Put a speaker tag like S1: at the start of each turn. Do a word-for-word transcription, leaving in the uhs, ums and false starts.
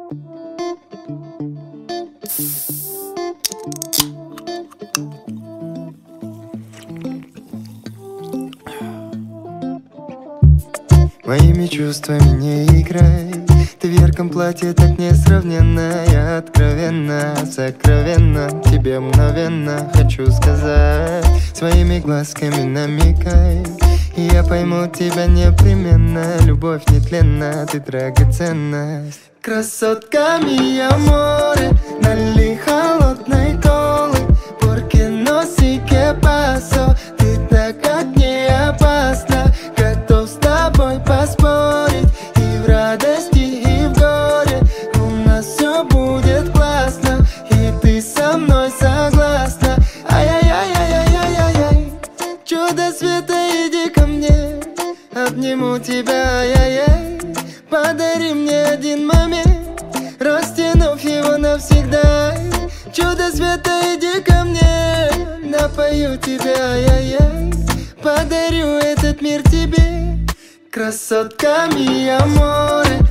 S1: Моими чувствами не играй. Ты в ярком платье так несравненная, откровенно, сокровенно. Тебе мгновенно хочу сказать, своими глазками намекай, и я пойму тебя непременно. Любовь нетленна, ты драгоценность. Красотка мия море, налей холодной колы, porque no sé qué pasó. Ты так как не опасна, готов с тобой поспорить. И в радости, и в горе у нас все будет классно, и ты со мной согласна. Ай-яй-яй-яй-яй-яй-яй, чудо света, иди ко мне, обниму тебя, ай-яй-яй. Подари мне один момент, растянув его навсегда. Чудо света, иди ко мне, напою тебя, ай-яй-яй. Подарю этот мир тебе. Красотка мия море,